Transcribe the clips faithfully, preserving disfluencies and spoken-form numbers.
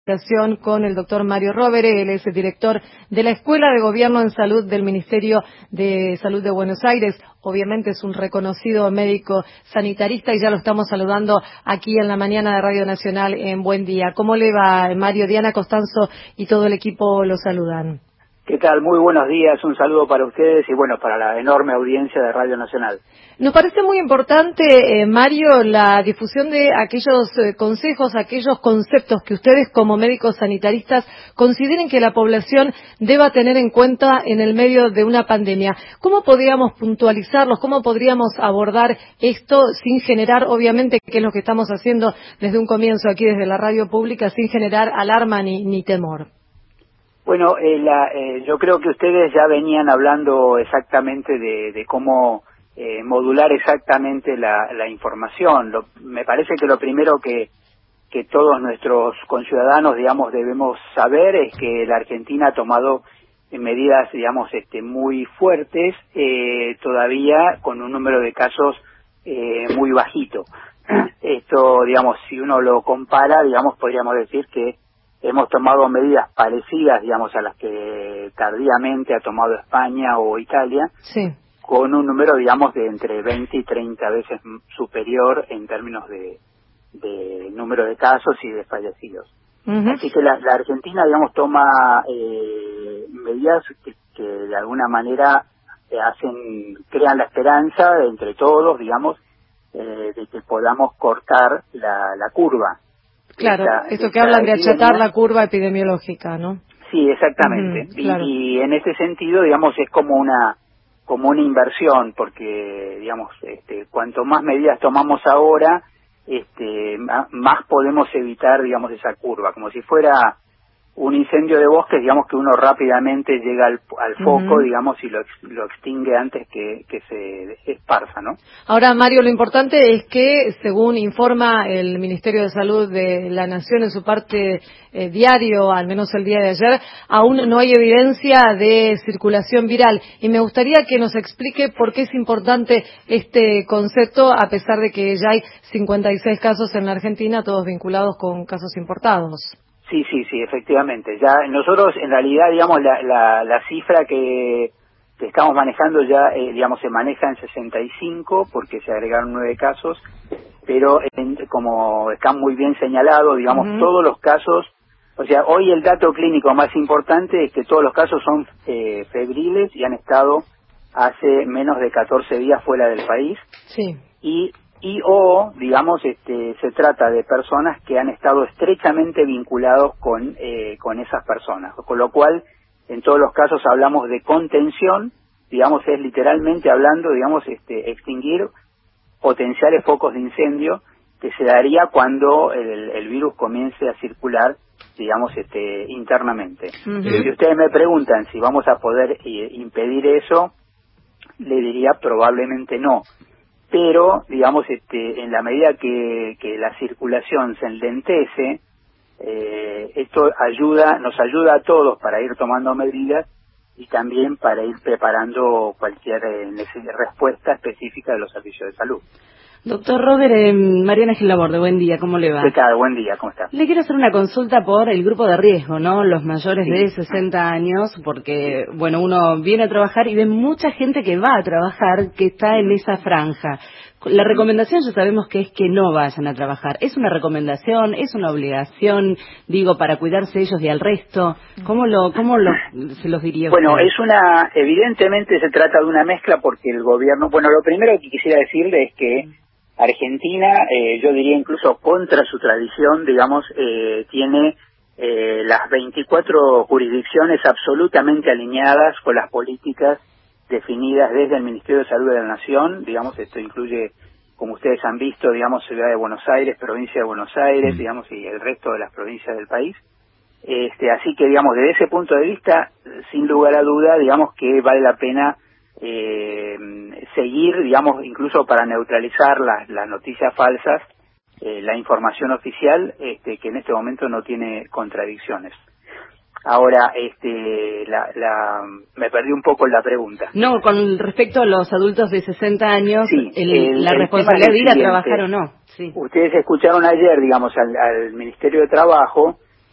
Con el doctor Mario Rovere, él es el director de la Escuela de Gobierno en Salud del Ministerio de Salud de Buenos Aires. Obviamente es un reconocido médico sanitarista y ya lo estamos saludando aquí en la mañana de Radio Nacional en Buen Día. ¿Cómo le va, Mario? Diana Costanzo y todo el equipo lo saludan. ¿Qué tal? Muy buenos días, un saludo para ustedes y bueno, para la enorme audiencia de Radio Nacional. Nos parece muy importante, eh, Mario, la difusión de aquellos eh, consejos, aquellos conceptos que ustedes como médicos sanitaristas consideren que la población deba tener en cuenta en el medio de una pandemia. ¿Cómo podríamos puntualizarlos? ¿Cómo podríamos abordar esto sin generar, obviamente, que es lo que estamos haciendo desde un comienzo aquí desde la radio pública, sin generar alarma ni, ni temor? Bueno, eh, la, eh, yo creo que ustedes ya venían hablando exactamente de, de cómo eh, modular exactamente la, la información. Lo, me parece que lo primero que, que todos nuestros conciudadanos, digamos, debemos saber es que la Argentina ha tomado medidas, digamos, este, muy fuertes, eh, todavía con un número de casos eh, muy bajito. Esto, digamos, si uno lo compara, digamos, podríamos decir que hemos tomado medidas parecidas, digamos, a las que tardíamente ha tomado España o Italia, sí, con un número, digamos, de entre veinte y treinta veces superior en términos de, de número de casos y de fallecidos. Uh-huh. Así que la, la Argentina, digamos, toma eh, medidas que, que de alguna manera hacen, crean la esperanza entre todos, digamos, eh, de que podamos cortar la, la curva. Claro, esta, esto que hablan de achatar la curva epidemiológica, ¿no? Sí, exactamente. Uh-huh, claro. y, y en este sentido, digamos, es como una como una inversión, porque, digamos, este, cuanto más medidas tomamos ahora, este, más podemos evitar, digamos, esa curva, como si fuera un incendio de bosques, digamos, que uno rápidamente llega al, al foco, uh-huh, digamos, y lo, lo extingue antes que, que se esparza, ¿no? Ahora, Mario, lo importante es que, según informa el Ministerio de Salud de la Nación en su parte eh, diario, al menos el día de ayer, aún no hay evidencia de circulación viral. Y me gustaría que nos explique por qué es importante este concepto, a pesar de que ya hay cincuenta y seis casos en la Argentina, todos vinculados con casos importados. Sí, sí, sí, efectivamente. Ya nosotros, en realidad, digamos, la, la, la cifra que, que estamos manejando ya, eh, digamos, se maneja en sesenta y cinco porque se agregaron nueve casos, pero en, como está muy bien señalado, digamos, uh-huh, todos los casos, o sea, hoy el dato clínico más importante es que todos los casos son eh, febriles y han estado hace menos de catorce días fuera del país. Sí. Y y o, digamos, este, se trata de personas que han estado estrechamente vinculados con eh, con esas personas, con lo cual, en todos los casos hablamos de contención, digamos, es literalmente hablando, digamos, este, extinguir potenciales focos de incendio que se daría cuando el, el virus comience a circular, digamos, este, internamente. Uh-huh. Si ustedes me preguntan si vamos a poder eh, impedir eso, le diría probablemente no. Pero, digamos, este, en la medida que, que la circulación se enlentece, eh, esto ayuda, nos ayuda a todos para ir tomando medidas y también para ir preparando cualquier eh, respuesta específica de los servicios de salud. Doctor Rovere, eh, Mariana Gil Laborde, buen día, ¿cómo le va? ¿Qué tal? Buen día, ¿cómo está? Le quiero hacer una consulta por el grupo de riesgo, ¿no? Los mayores sí. de sesenta años, porque, bueno, uno viene a trabajar y ve mucha gente que va a trabajar que está en esa franja. La recomendación ya sabemos que es que no vayan a trabajar. ¿Es una recomendación? ¿Es una obligación, digo, para cuidarse ellos y al resto? ¿Cómo lo, cómo lo, se los diría Bueno, usted? es una, evidentemente se trata de una mezcla porque el gobierno, bueno, lo primero que quisiera decirle es que Argentina, eh, yo diría incluso contra su tradición, digamos, eh, tiene eh, las veinticuatro jurisdicciones absolutamente alineadas con las políticas definidas desde el Ministerio de Salud de la Nación, digamos, esto incluye, como ustedes han visto, digamos, Ciudad de Buenos Aires, Provincia de Buenos Aires, mm. digamos, y el resto de las provincias del país. Este, así que, digamos, desde ese punto de vista, sin lugar a duda, digamos que vale la pena eh, seguir, digamos, incluso para neutralizar las, las noticias falsas, eh, la información oficial, este, que en este momento no tiene contradicciones. Ahora, este, la, la, me perdí un poco en la pregunta. No, con respecto a los adultos de sesenta años, sí, el, el, la el responsabilidad de ir a trabajar o no. Sí. Ustedes escucharon ayer, digamos, al, al Ministerio de Trabajo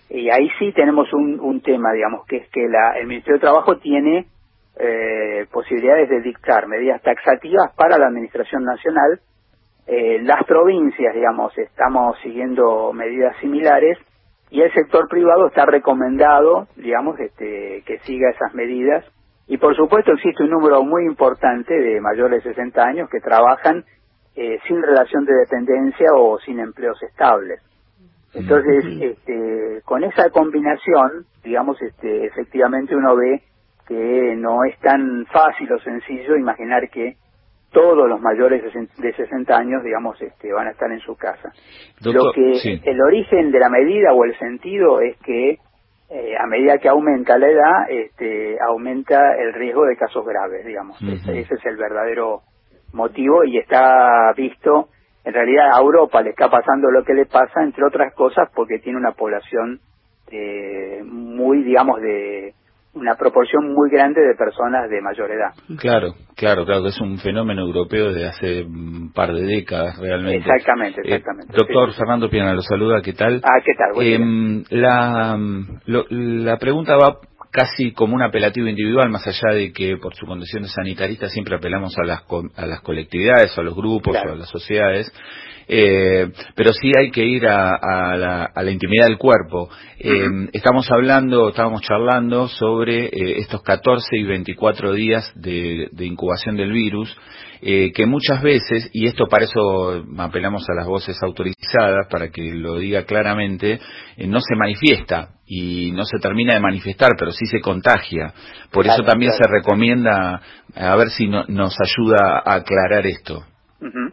Y ahí sí tenemos un, un tema, digamos, que es que la, el Ministerio de Trabajo tiene eh, posibilidades de dictar medidas taxativas para la Administración Nacional. Eh, las provincias, digamos, estamos siguiendo medidas similares y el sector privado está recomendado, digamos, este, que siga esas medidas. Y por supuesto existe un número muy importante de mayores de sesenta años que trabajan eh, sin relación de dependencia o sin empleos estables. Entonces, este, con esa combinación, digamos, este, efectivamente uno ve que no es tan fácil o sencillo imaginar que todos los mayores de sesenta años, digamos, este, van a estar en su casa. Doctor, Lo que sí. el origen de la medida o el sentido es que eh, a medida que aumenta la edad, este, aumenta el riesgo de casos graves, digamos. Uh-huh. ese, ese es el verdadero motivo y está visto. En realidad a Europa le está pasando lo que le pasa, entre otras cosas, porque tiene una población eh, muy, digamos, de una proporción muy grande de personas de mayor edad. Claro, claro, claro, que es un fenómeno europeo de hace un par de décadas realmente. Exactamente, exactamente. Eh, doctor sí. Fernando Piana lo saluda, ¿qué tal? Ah, ¿qué tal? Buen eh, la, lo, la pregunta va casi como un apelativo individual, más allá de que por su condición de sanitarista siempre apelamos a las a las colectividades, o a los grupos, claro, o a las sociedades, eh, pero sí hay que ir a, a, la, a la intimidad del cuerpo. Eh, uh-huh. Estamos hablando, estábamos charlando sobre eh, estos catorce y veinticuatro días de, de incubación del virus, eh, que muchas veces, y esto para eso apelamos a las voces autorizadas, para que lo diga claramente, eh, no se manifiesta y no se termina de manifestar, pero sí se contagia. Por claro, eso también claro. se recomienda, a ver si no, nos ayuda a aclarar esto. Uh-huh.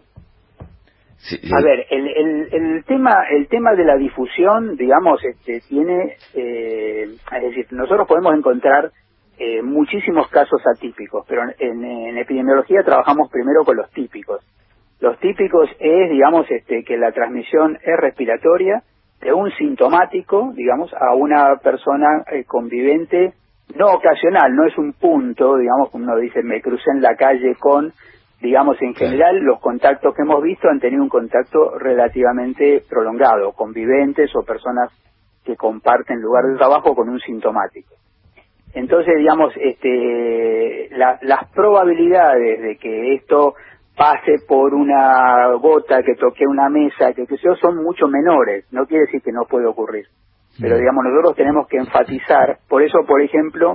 Sí, sí. A ver, el, el, el tema el tema de la difusión, digamos, este tiene, eh, es decir, nosotros podemos encontrar eh, muchísimos casos atípicos, pero en, en epidemiología trabajamos primero con los típicos. Los típicos es, digamos, este que la transmisión es respiratoria de un sintomático, digamos, a una persona eh, convivente, no ocasional, no es un punto, digamos, como uno dice, me crucé en la calle con, digamos, en general, los contactos que hemos visto han tenido un contacto relativamente prolongado, conviventes o personas que comparten lugar de trabajo con un sintomático. Entonces, digamos, este, la, las probabilidades de que esto pase por una gota, que toque una mesa, que qué sé yo, son mucho menores. No quiere decir que no puede ocurrir. Pero, digamos, nosotros tenemos que enfatizar. Por eso, por ejemplo,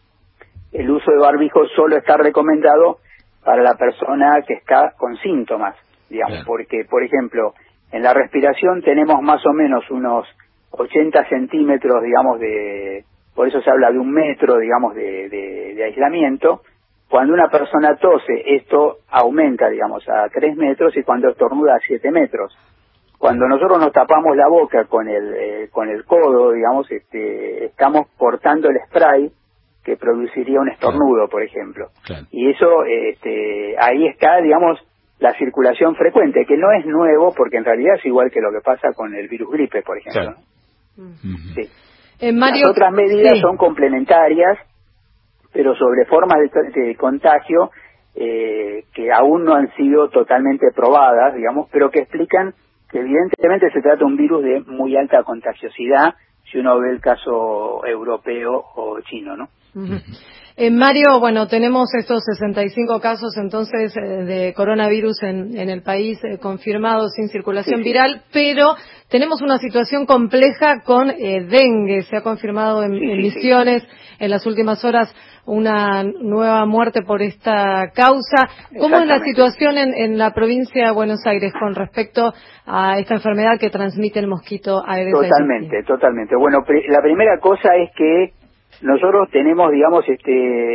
el uso de barbijo solo está recomendado para la persona que está con síntomas, digamos, claro. Porque, por ejemplo, en la respiración tenemos más o menos unos ochenta centímetros, digamos, de, por eso se habla de un metro, digamos, de, de, de aislamiento. Cuando una persona tose, esto aumenta, digamos, a tres metros y cuando estornuda a siete metros. Cuando nosotros nos tapamos la boca con el, eh, con el codo, digamos, este, estamos portando el spray que produciría un estornudo, claro. por ejemplo. Claro. Y eso, este, ahí está, digamos, la circulación frecuente, que no es nuevo, porque en realidad es igual que lo que pasa con el virus gripe, por ejemplo. Claro. Uh-huh. Sí. Eh, Mario, las otras medidas sí. son complementarias, pero sobre formas de, de contagio eh, que aún no han sido totalmente probadas, digamos, pero que explican que evidentemente se trata de un virus de muy alta contagiosidad, si uno ve el caso europeo o chino, ¿no? Uh-huh. Eh, Mario, bueno, tenemos estos sesenta y cinco casos entonces eh, de coronavirus en, en el país eh, confirmados sin circulación sí, sí. viral, pero tenemos una situación compleja con eh, dengue. Se ha confirmado en, sí, en Misiones sí. en las últimas horas una nueva muerte por esta causa. ¿Cómo es la situación en, en la provincia de Buenos Aires con respecto a esta enfermedad que transmite el mosquito Aedes aegypti? Totalmente, totalmente. Bueno, pr- la primera cosa es que nosotros tenemos, digamos, este,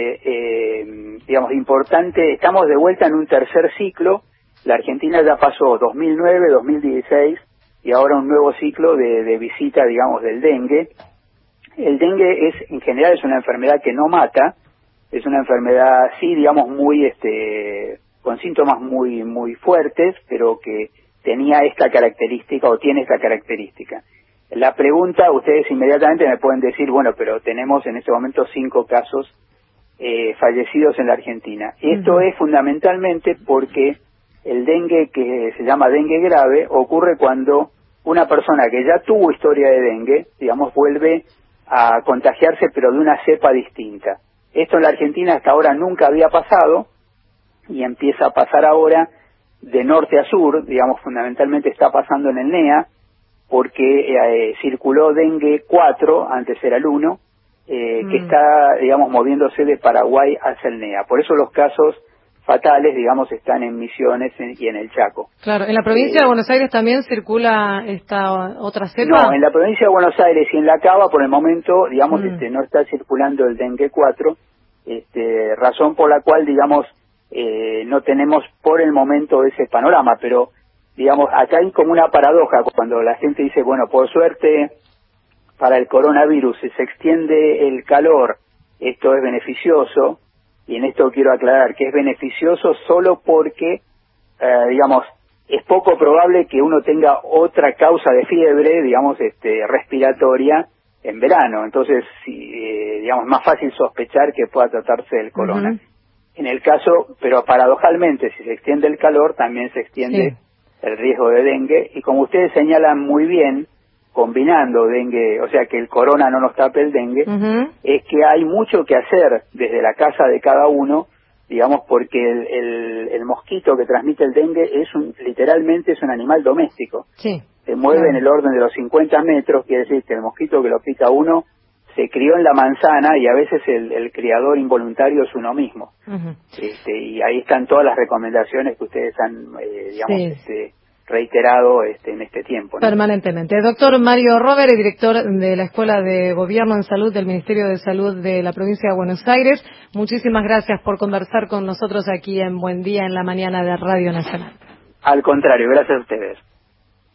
eh, digamos, importante, estamos de vuelta en un tercer ciclo. La Argentina ya pasó dos mil nueve, dos mil dieciséis y ahora un nuevo ciclo de, de visita, digamos, del dengue. El dengue es, en general, es una enfermedad que no mata, es una enfermedad, sí, digamos, muy, este, con síntomas muy, muy fuertes, pero que tenía esta característica o tiene esta característica. La pregunta, ustedes inmediatamente me pueden decir, bueno, pero tenemos en este momento cinco casos eh, fallecidos en la Argentina. Esto uh-huh. es fundamentalmente porque el dengue, que se llama dengue grave, ocurre cuando una persona que ya tuvo historia de dengue, digamos, vuelve a contagiarse, pero de una cepa distinta. Esto en la Argentina hasta ahora nunca había pasado, y empieza a pasar ahora de norte a sur, digamos, fundamentalmente está pasando en el N E A, porque eh, circuló dengue cuatro, antes era el uno, eh, mm. que está, digamos, moviéndose de Paraguay hacia el N E A. Por eso los casos fatales, digamos, están en Misiones y en el Chaco. Claro, ¿en la provincia eh, de Buenos Aires también circula esta otra cepa? No, en la provincia de Buenos Aires y en La Cava, por el momento, digamos, mm. este, no está circulando el dengue cuatro, este, razón por la cual, digamos, eh, no tenemos por el momento ese panorama, pero, digamos, acá hay como una paradoja cuando la gente dice, bueno, por suerte, para el coronavirus, si se extiende el calor, esto es beneficioso. Y en esto quiero aclarar que es beneficioso solo porque, eh, digamos, es poco probable que uno tenga otra causa de fiebre, digamos, este, respiratoria en verano. Entonces, si, eh, digamos, más fácil sospechar que pueda tratarse del corona. Uh-huh. En el caso, pero paradojalmente, si se extiende el calor, también se extiende sí. el riesgo de dengue. Y como ustedes señalan muy bien, combinando dengue, o sea que el corona no nos tape el dengue, uh-huh. es que hay mucho que hacer desde la casa de cada uno, digamos, porque el, el, el mosquito que transmite el dengue es un, literalmente es un animal doméstico. Sí. Se mueve claro. en el orden de los cincuenta metros, quiere decir que el mosquito que lo pica uno se crió en la manzana y a veces el, el criador involuntario es uno mismo. Uh-huh. Este, y ahí están todas las recomendaciones que ustedes han, eh, digamos, sí. este, reiterado este, en este tiempo, ¿no? Permanentemente. El doctor Mario Rovere, director de la Escuela de Gobierno en Salud del Ministerio de Salud de la Provincia de Buenos Aires, muchísimas gracias por conversar con nosotros aquí en Buen Día en la mañana de Radio Nacional. Al contrario, gracias a ustedes.